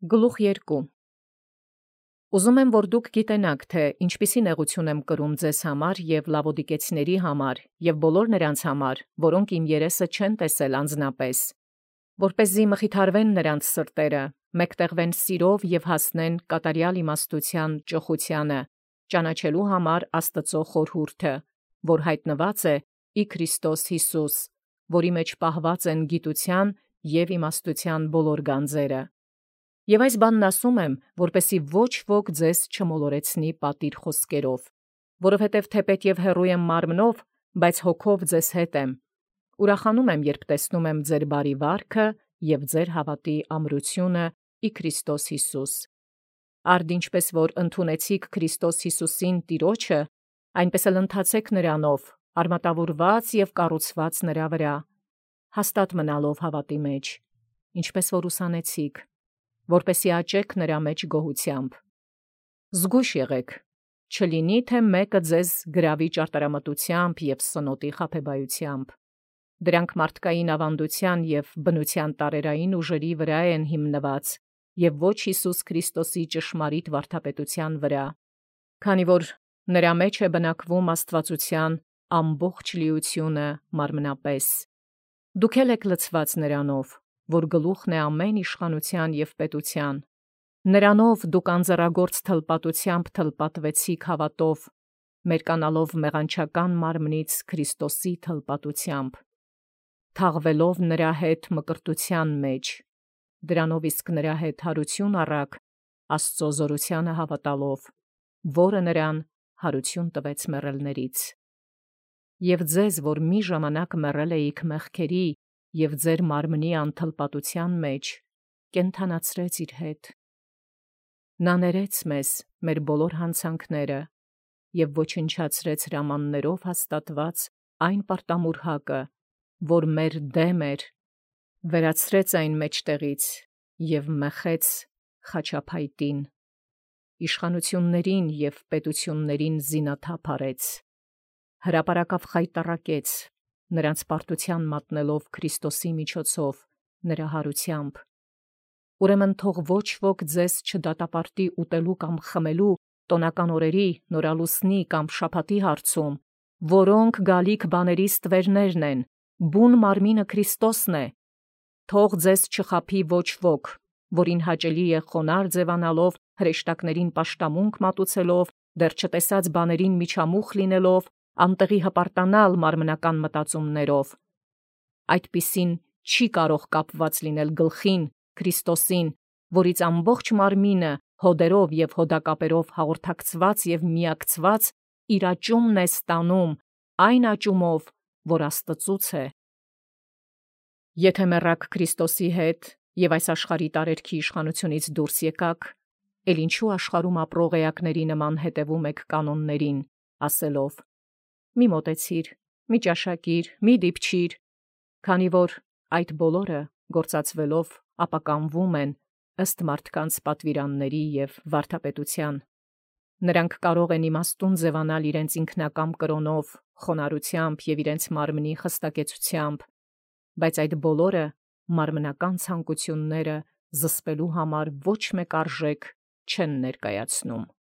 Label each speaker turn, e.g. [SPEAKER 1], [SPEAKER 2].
[SPEAKER 1] Գլուխ 2 Ուզում եմ, որ դուք գիտենաք, թե ինչպիսի նեղություն եմ կրում ձեզ համար և լավոդիկեցիների համար և բոլոր նրանց համար, որոնք իմ երեսը չեն տեսել անձնապես, որպեսզի մխիթարվեն նրանց սրտերը, մեկտեղվեն սիրով և հասնեն կատարյալ իմաստության ճոխությանը, ճանաչելու համար Աստծո խորհուրդը, որ հայտնված է ի Քրիստոս Յիսուս, որի մեջ պահված են գիտության և իմաստության բոլոր գանձերը։ Եվ այս բանն ասում եմ, որպեսզի ոչ ոք ձեզ չմոլորեցնի պատիր խոսքերով, որովհետև թեպետ և հեռու եմ մարմնով, բայց հոգով ձեզ հետ եմ։ Ուրախանում եմ, երբ տեսնում եմ ձեր բարի վարքը և ձեր հավատի ամրությունը ի Քրիստոս Յիսուս։ Արդ ինչպես որ ընդունեցիք Քրիստոս Յիսուսին Տիրոջը, այնպես էլ ընթացեք նրանով, արմատավորված և կառուցված նրա վրա, հաստատ մնալով հավատի մեջ, ինչպես որ ուսանեցիք, որպեսզի աճեք նրա մեջ գոհությամբ։ Զգույշ եղեք, չլինի թե մեկը ձեզ գրավի ճարտարամտությամբ և սնոտի խաբեբայությամբ։ Դրանք մարդկային ավանդության և բնության տարերային ուժերի վրա են հիմնված և ոչ Հիսուս Քրիստոսի ճշմարիտ վարդապետության վրա, քանի որ նրա մեջ է բնակվում աստվածության ամբողջ լիությունը մարմնապես։ Դուք էլ եք լցված նրանով, որ գլուխն է ամեն իշխանության և պետության։ Նրանով դուք անձեռագործ թլպատությամբ թլպատվեցիք հավատով, մերկանալով մեղանչական մարմնից Քրիստոսի թլպատությամբ, թաղվելով նրա հետ մկրտության մեջ, դրանով իսկ նրա հետ հարություն առաք Աստծո զորությանը հավատալով, որը նրան հարություն տվեց մեռելներից։ Եվ ձեզ, որ մի ժամանակ մեռել էիք մեղքերի և ձեր մարմնի անթլպատության մեջ, կենդանացրեց իր հետ։ Նա ներեց մեզ մեր բոլոր հանցանքները և ոչնչացրեց հրամաններով հաստատված այն պարտամուրհակը, որ մեր դեմ էր, վերացրեց այն մեջտեղից և մեխեց խաչափայտին, իշխանություններին և պետություններին զինաթափ արեց, հրապարակավ խայտառակեց, նրանց պարտության մատնելով Քրիստոսի միջոցով նրա հարությամբ։ Ուրեմն թող ոչ ոք ձեզ չդատապարտի ուտելու կամ խմելու տոնական օրերի, նորալուսնի կամ շաբաթի հարցում, որոնք գալիք բաների ստվերներն են, բուն մարմինը Քրիստոսն է։ Թող ձեզ չխաբի ոչ ոք, որին հաճելի է խոնարհ ձևանալով, հրեշտակներին պաշտամունք մատուցելով, դեռ չտեսած բաներին միջամուխ լինելով, անտեղի հպարտանալ մարմնական մտածումներով։ Այդպիսին չի կարող կապված լինել գլխին, Քրիստոսին, որից ամբողջ մարմինը հոդերով և հոդակապերով հաղորդակցված և միակցված իր աճումն է ստանում, այն աճումով, որ Աստծուց է։ Եթե մեռաք Քրիստոսի հետ և այս աշխարհի տարերքի իշխանությունից դուրս եկաք, էլ ինչու աշխարհում ապրող էակների նման հետևում եք կանոններին, ասելով. մի մոտեցիր, մի ճաշակիր, մի դիպչիր, քանի որ այդ բոլորը գործածվելով ապականվում են ըստ մարդկանց պատվիրանների և վարդապետության։ Նրանք կարող են իմաստուն ձևանալ իրենց ինքնակամ կրոնով, խոնարհությամբ և իրենց մարմնի խստակեցությամբ, բայց այդ բոլորը մարմնական ցանկությունները զսպելու համար ոչ մեկ արժեք չեն ներկայացնում։